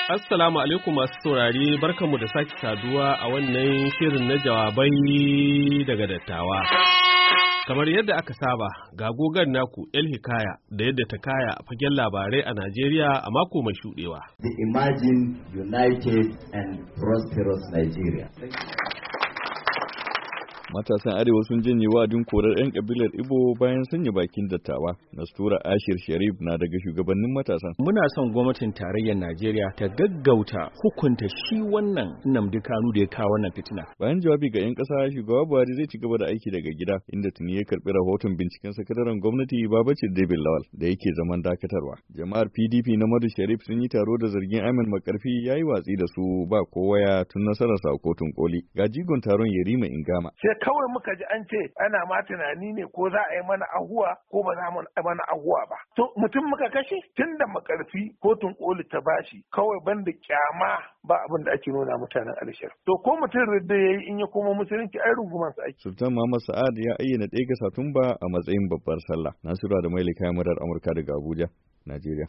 Assalamu alaikum masu saurare, barkanmu da sake saduwa a wannan shirin na jawabai daga dattawa. Kamar yadda aka saba, ga gogon naku El Hikaya da yadda ta kaya a fagen labarai a Najeriya a mako mai shuɗewa. The Imagine United and Prosperous Nigeria. Matasan Arewa sun janye wa'adin korar 'yan kabilar Ibo bayan sanya bakin dattawa. Nastura Ashir Sharif na daga shugabannin matasan. Muna son gwamnatin tarayyar Najeriya ta gaggauta hukunta shi wannan Nnamdi Kanu da ya kawo wannan fitina. Bayan jawabi ga 'yan ƙasa, shugaba Buhari zai ci gaba da aiki daga gida, inda tuni ya karɓi rahoton binciken sakataren gwamnati Babacir David Lawal da yake zaman dakatarwa. Jama'ar PDP na Madu Sharif sun yi taro da zargin Ahmed Makarfi ya yi watsi da su ba kowaya tun nasararsa a kotun koli. Ga jigon taron Yerima Ingama. Kawai muka ji an ce ana ma tunani ne ko za a yi mana ahuwa ko ba za mu mana ahuwa ba. To mutum muka kashe tun da Makarfi kotun koli ta bashi kawai banda kyama ba abin da ake nuna mutanen Alishar. To ko mutum ridda yayi in ya koma musulunci ai runguman sa ake. Sultan Muhammad Sa'ad ya ayyana 1 ga Satumba a matsayin babbar sallah. Nasiru da Mailika murar Amurka daga Abuja, Najeriya.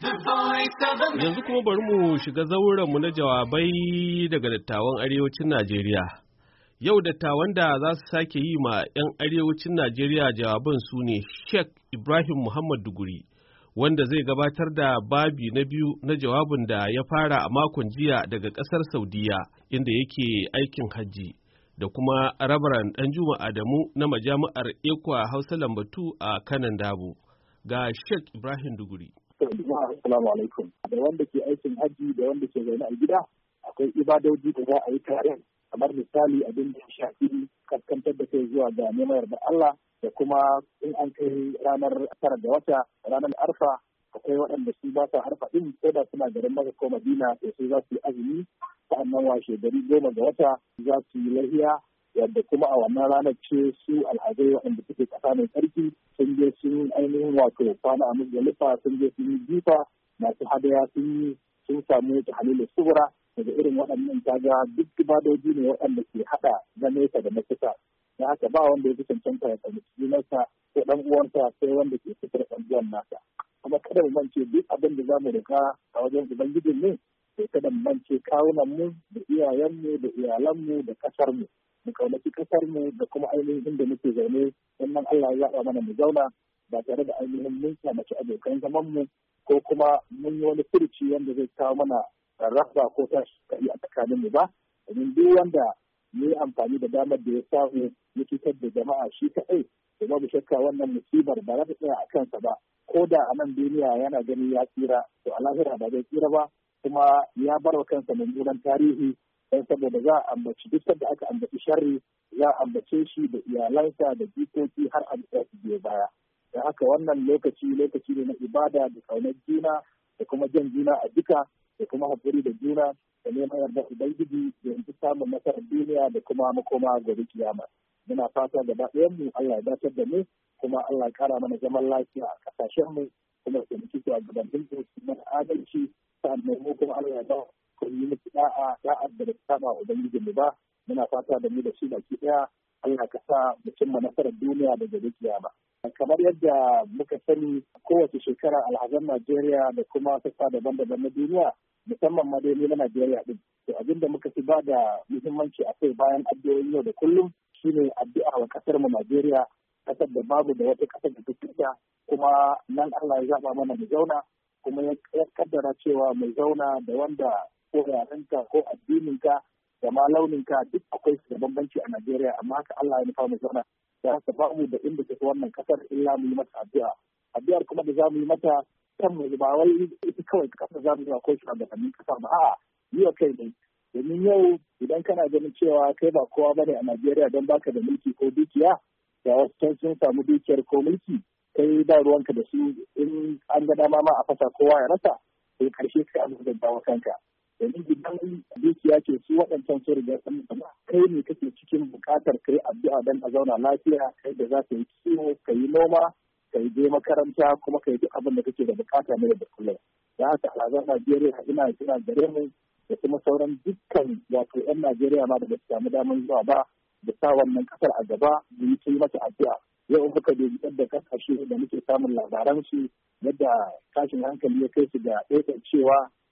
Yanzu kuma bari mu shiga zauren mu na jawabai daga dattawan arewacin Najeriya. Yau dattawan da za su sake yi ma 'yan arewacin Najeriya jawaban su ne Sheikh Ibrahim Muhammad Duguri, wanda zai gabatar da babi na biyu na jawabin da ya fara a makon jiya daga ƙasar Saudiya, inda yake aikin hajji, da kuma Rabaran Danjuma Adamu na majami'ar Ekwa Hausa Lambatu a Kanan Dabo. Ga Sheikh Ibrahim Duguri. Assalamu alaikum. Da wanda ke aikin hajji da wanda ke zaune a gida, akwai ibadoji da za a yi tare. Kamar misali abin da ya shafi kaskantar da kai zuwa ga neman yarda Allah, da kuma in an kai ranar 9 ga wata ranar arfa akwai waɗanda su ba sa arfa din ko da suna garin Makka ko Madina to su za su yi azumi, sa'annan washe gari 10 ga wata za su yi lahiya, yadda kuma a wannan ranar ce su alhazai waɗanda suke ƙasa mai tsarki sun je sun ainihin wato kwana a Muzdalifa, sun je sun yi jifa, masu hadaya sun samu tahlilus subra. Daga irin waɗannan kaga duk ibadoji ne waɗanda ke haɗa na nesa da na kusa. Da haka ba wanda ya fi cancanta ya tsaye sunansa ko ɗan uwansa sai wanda ke fitar ɗan uwan nasa. Kuma kada mu mance duk abin da za mu riga a wajen Ubangijin ne, sai kada mu mance kawunanmu da iyayenmu da iyalanmu da ƙasarmu. Mu kaunaci ƙasarmu da kuma ainihin inda muke zaune, sannan Allah ya zaɓa mana mu zauna ba tare da ainihin mun kyamaci abokan zamanmu ko kuma mun yi wani furuci wanda zai kawo mana raba ko ta shekari a tsakanin mu ba, domin duk wanda ya yi amfani da damar da ya samu ya cutar da jama'a shi kaɗai, da babu shakka wannan musibar ba za ta tsaya a kansa ba, ko da a nan duniya yana ganin ya tsira to a lahira ba zai tsira ba, kuma ya bar wa kansa mummunan tarihi don saboda za a ambaci duk da aka ambaci sharri za a ambace shi da iyalansa da jikoki har a da su biyo baya. Da haka wannan lokaci ne na ibada da ƙaunar juna da kuma jan juna a duka da kuma haƙuri da juna da neman yarda Ubangiji da yanzu samun nasarar duniya da kuma makoma gobe kiyama. Muna fata gaba ɗayanmu Allah ya dace da mu kuma Allah ya ƙara mana zaman lafiya a ƙasashenmu kuma da muke a gabanin su mana adalci sannan mu kuma Allah ya ba ku yi musu da'a da ba saba Ubangiji mu ba. Muna fata da mu da shi baki ɗaya Allah ka sa mu cimma nasarar duniya da gobe kiyama. Kamar yadda muka sani kowace shekara alhazan Najeriya da kuma sassa daban-daban na duniya musamman ma dai na Najeriya din. To abin da muka fi ba da muhimmanci a kai bayan addu'o'in yau da kullum shine addu'a wa kasar mu Najeriya, kasar da babu da wata kasar da take kuma nan Allah ya zaba mana mu zauna kuma ya kaddara cewa mu zauna da wanda ko yarenka ko addininka da ma launinka duk akwai su da bambanci a Najeriya amma haka Allah ya nufa mu zauna. Da haka ba mu da inda take wannan kasar illa mu yi mata addu'a. Addu'ar kuma da za mu yi mata kan mu ba wai ita kawai kasar za mu yi akwai shugabannin kasa ba a'a yi wa kai ne. Domin yau idan kana ganin cewa kai ba kowa bane a Najeriya don baka da mulki ko dukiya da wasu can sun samu dukiyar ko mulki kai ba ruwanka da su in an ga dama ma a fasa kowa ya rasa sai karshe kai a da dawo kanka. Domin idan dukiya ce su waɗancan sun riga sun kai ne kake cikin buƙatar kai addu'a don a zauna lafiya, kai da za ka yi kiwo, ka yi noma, ka yi je makaranta kuma ka yi duk abin da kake da buƙata na da kullum. Da haka alhazan Najeriya ina kira gare mu da kuma sauran dukkan wato 'yan Najeriya ma da ba su samu damar zuwa ba da sa wannan ƙasar a gaba da yi mata addu'a. Yau muka dubi yadda ƙasashe da muke samun labaran su yadda tashin hankali ya kai su da ɗaukar cewa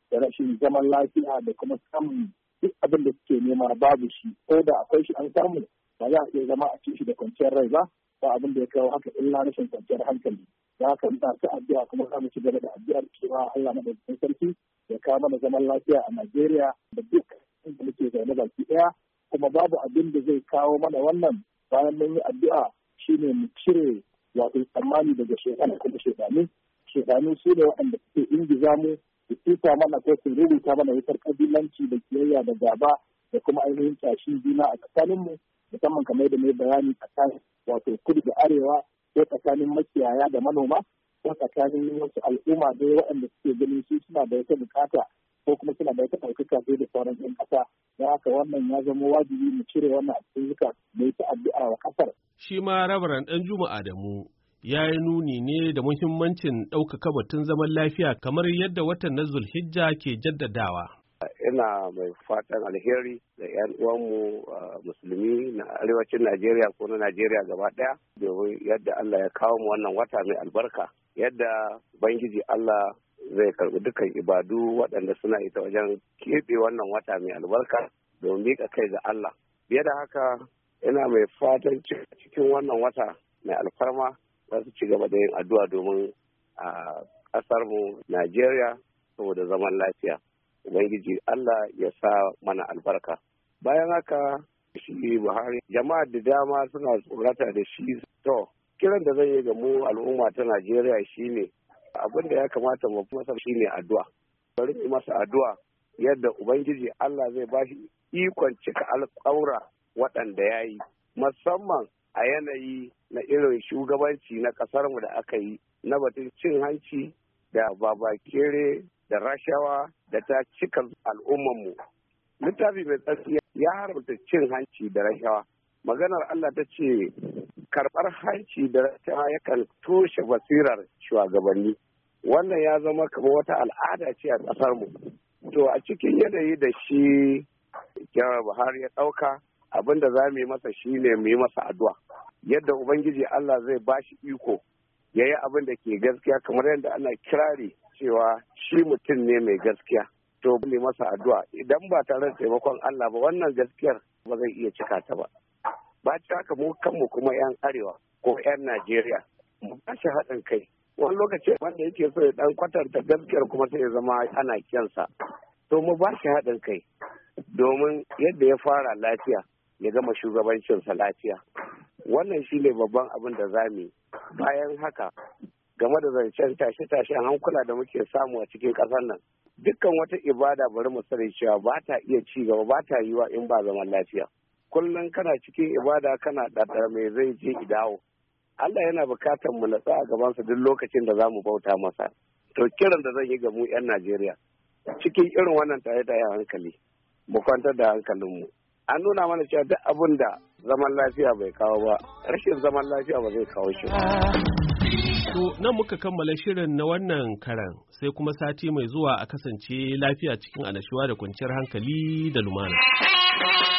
da rashin zaman lafiya da kuma samun duk abin da suke nema babu shi, ko da akwai shi an samu ba za a iya zama a ci shi da kwanciyar rai ba abin da ya kawo haka illa rashin kwanciyar hankali. Da haka muna ta addu'a kuma za mu ci gaba da addu'ar cewa Allah madaukakin sarki ya kawo mana zaman lafiya a Najeriya da duk inda muke zaune baki ɗaya, kuma babu abin da zai kawo mana wannan bayan mun yi addu'a shine mu cire wato tsammani daga shekara kuma shedanu su ne waɗanda suke ingiza mu su tuta mana ko su rubuta mana wutar kabilanci da kiyayya da gaba da kuma ainihin tashin juna a tsakaninmu, musamman kamar da mai bayani tsakanin wato kudu da arewa ko tsakanin makiyaya da manoma ko tsakanin wasu al'umma da waɗanda suke ganin su suna da wata bukata ko kuma suna da wata ɗaukaka sai da sauran 'yan ƙasa. Don haka wannan ya zama wajibi mu cire wannan a cikin zuka da ta addu'a wa ƙasar. Shi ma Rabaran Ɗanjuma Adamu ya yi nuni ne da muhimmancin ɗaukaka batun zaman lafiya kamar yadda watan na Zulhijja ke jaddadawa. Ina mai fatan alheri da 'yan uwanmu musulmi na arewacin Najeriya ko na Najeriya gaba ɗaya, domin yadda Allah ya kawo mu wannan wata mai albarka, yadda Ubangiji Allah zai karɓi dukkan ibadu waɗanda suna ita wajen keɓe wannan wata mai albarka domin miƙa kai ga Allah. Biye da haka ina mai fatan cikin wannan wata mai alfarma za su ci gaba da yin addu'a domin a ƙasarmu Najeriya saboda zaman lafiya. Ubangiji Allah ya sa mana albarka. Bayan haka shi Buhari jama'a da dama suna tsorata da shi. To, kiran da zai yi ga mu al'umma ta Najeriya shine abin da ya kamata mu masa shine addu'a. Bari mu masa addu'a yadda Ubangiji Allah zai ba shi ikon cika alƙawura waɗanda ya yi, musamman a yanayi na irin shugabanci na ƙasarmu da aka yi na batun cin hanci da babakere da rashawa da ta cika al'ummanmu. Littafi mai tsarki ya haramta cin hanci da rashawa. Maganar Allah ta ce karɓar hanci da rashawa yakan toshe basirar shugabanni. Wannan ya zama kamar wata al'ada ce a ƙasarmu. To a cikin yanayi da shi Janar Buhari ya ɗauka, abin da za mu yi masa shi ne mu yi masa addu'a. Yadda Ubangiji Allah zai ba shi iko ya yi abin da ke gaskiya, kamar yadda ana kirari cewa shi mutum ne mai gaskiya. To mu masa addu'a, idan ba tare da taimakon Allah ba wannan gaskiyar ba zai iya cika ta ba. Ba ci haka mu kanmu kuma 'yan arewa ko 'yan Najeriya mu ba shi haɗin kai. Wani lokaci wanda yake so ya ɗan kwatanta gaskiyar kuma sai ya zama ana kyansa. To mu ba shi haɗin kai domin yadda ya fara lafiya ya gama shugabancinsa lafiya. Wannan shi ne babban abin da za mu yi. Bayan haka, game da zancen tashe-tashen hankula da muke samu a cikin ƙasar nan, dukkan wata ibada bari mu sani cewa ba ta iya ci gaba, ba ta yiwa in ba zaman lafiya. Kullum kana cikin ibada kana ɗaɗɗar mai zai je dawo. Allah yana bukatar mu natsa a gabansa duk lokacin da za mu bauta masa. To kiran da zan yi ga mu 'yan Najeriya, cikin irin wannan tare-tare hankali, mu kwantar da hankalinmu. An nuna mana cewa duk abin da zaman lafiya bai kawo ba, rashin zaman lafiya ba zai kawo shi ba. To nan muka kammala shirin na wannan karan, sai kuma sati mai zuwa a kasance lafiya cikin annashuwa da kwanciyar hankali da lumana.